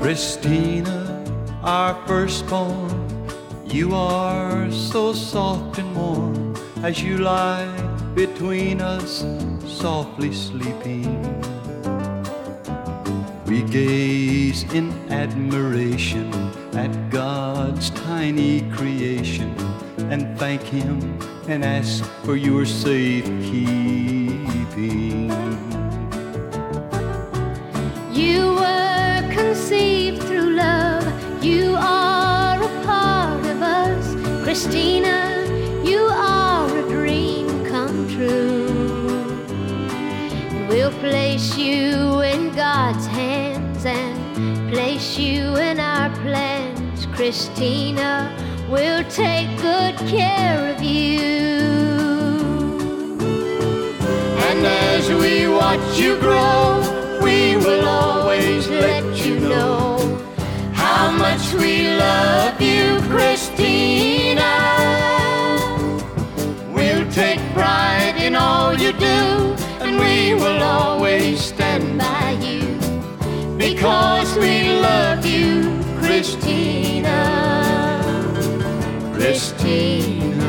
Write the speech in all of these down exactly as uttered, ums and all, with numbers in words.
Christina, our firstborn, you are so soft and warm as you lie between us, softly sleeping. We gaze in admiration at God's tiny creation and thank Him and ask for your safekeeping. You were conceived through love, you are a part of us. Christina, you are a dream come true. And we'll place you in God's hands and place you in our plans. Christina, we'll take good care of you. And as we watch you grow, we will always let you know how much we love you, Christina. We'll take pride in all you do, and we will always stand by you, because we love you, Christina. Christina.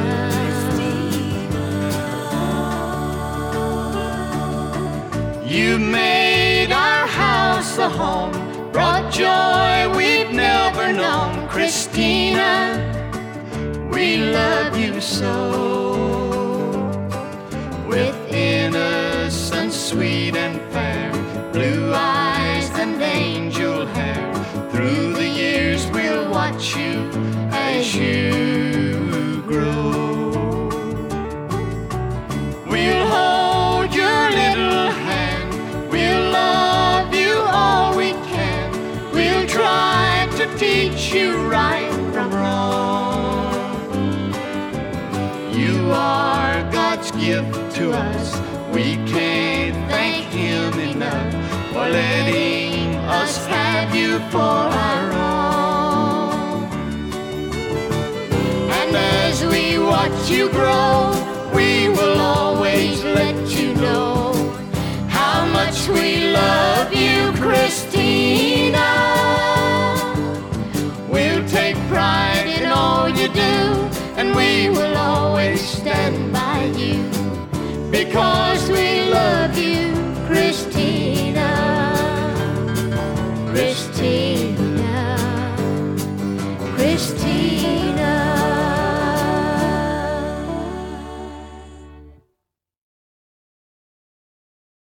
You made our house a home, brought joy we've never known. Christina, we love you so. With innocence sweet and fair, blue eyes and angel hair, through the years we'll watch you as you grow. We'll hold your little hand, we'll love you all we can. We'll try to teach you right from wrong. You are God's gift to us, we can't thank Him enough for letting us have you for our own. And as we watch you grow, we will always let you know how much we love you, Christina. We'll take pride in all you do, and we will always stand by you, because